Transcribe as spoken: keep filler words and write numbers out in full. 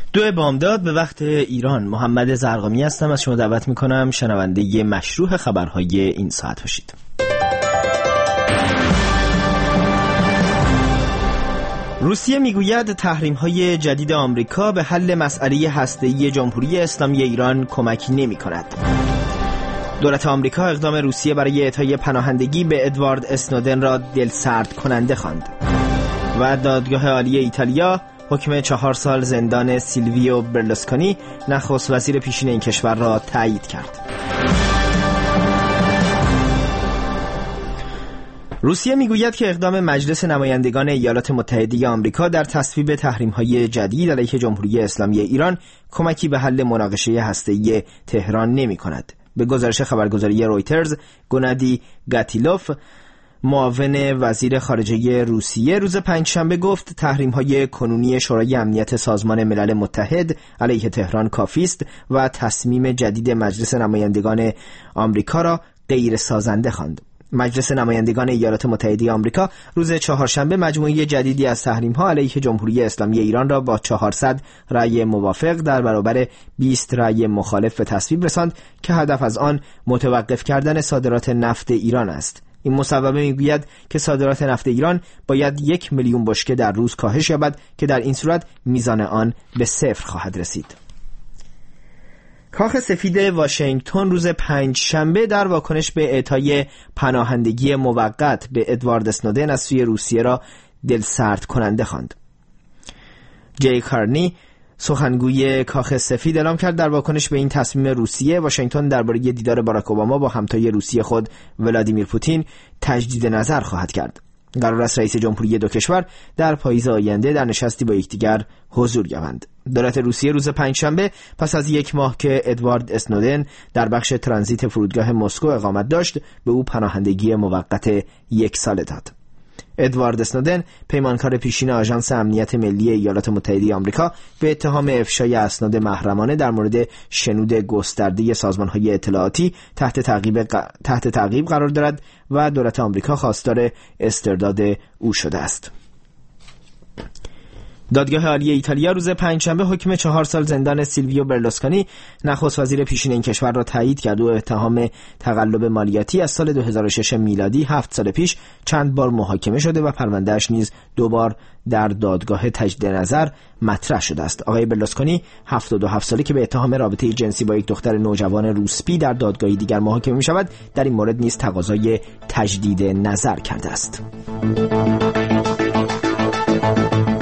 دو بامداد به وقت ایران. محمد زرقامی هستم، از شما دعوت میکنم شنونده مشروح خبرهای این ساعت باشید. روسیه میگوید تحریم‌های جدید آمریکا به حل مسئله هسته‌ای جمهوری اسلامی ایران کمک نمی‌کند. دولت آمریکا اقدام روسیه برای اعطای پناهندگی به ادوارد اسنودن را دلسرد کننده خواند. و دادگاه عالی ایتالیا حکم چهار سال زندان سیلویو برلوسکونی نخست وزیر پیشین این کشور را تایید کرد. روسیه میگوید که اقدام مجلس نمایندگان ایالات متحده آمریکا در تصویب تحریم‌های جدید علیه جمهوری اسلامی ایران کمکی به حل مناقشه هسته‌ای تهران نمی‌کند. به گزارش خبرگزاری رویترز، گنادی گاتیلوف، معاون وزیر خارجه روسیه، روز پنجشنبه گفت تحریم‌های کنونی شورای امنیت سازمان ملل متحد علیه تهران کافی است و تصمیم جدید مجلس نمایندگان آمریکا را غیر سازنده خواند. مجلس نمایندگان ایالات متحده آمریکا روز چهارشنبه مجموعه جدیدی از تحریم‌ها علیه جمهوری اسلامی ایران را با چهارصد رأی موافق در برابر بیست رأی مخالف به تصویب رساند که هدف از آن متوقف کردن صادرات نفت ایران است. این مصوبه میگوید که صادرات نفت ایران باید یک میلیون بشکه در روز کاهش یابد که در این صورت میزان آن به صفر خواهد رسید. کاخ سفید واشنگتن روز پنج شنبه در واکنش به اعطای پناهندگی موقت به ادوارد اسنودن از سوی روسیه را دلسرد کننده خواند. جی کارنی، سخنگوی کاخ سفید، اعلام کرد در واکنش به این تصمیم روسیه، واشنگتن درباره دیدار باراک اوباما با همتای روسیه خود ولادیمیر پوتین تجدید نظر خواهد کرد. قرار است رئیس جمهوری دو کشور در پاییز آینده در نشستی با یکدیگر حضور یابند. دولت روسیه روز پنجشنبه پس از یک ماه که ادوارد اسنودن در بخش ترانزیت فرودگاه مسکو اقامت داشت، به او پناهندگی موقت یک ساله داد. ادوارد اسنودن، پیمانکار پیشین آژانس امنیت ملی ایالات متحده آمریکا، به اتهام افشای اسناد محرمانه در مورد شنود گسترده سازمان‌های اطلاعاتی تحت تعقیب ق... تحت تعقیب قرار دارد و دولت آمریکا خواستار استرداد او شده است. دادگاه عالی ایتالیا روز پنجشنبه حکم چهار سال زندان سیلویو برلوسکونی نخست وزیر پیشین این کشور را تایید کرد و اتهام تقلب مالیاتی از سال دو هزار و شش میلادی هفت سال پیش چند بار محاکمه شده و پروندهش نیز دو بار در دادگاه تجدید نظر مطرح شده است. آقای برلوسکونی هفتاد و هفت ساله که به اتهام رابطه جنسی با یک دختر نوجوان روسپی در دادگاهی دیگر محاکمه می شود، در این مورد نیز تقاضای تجدید نظر کرده است.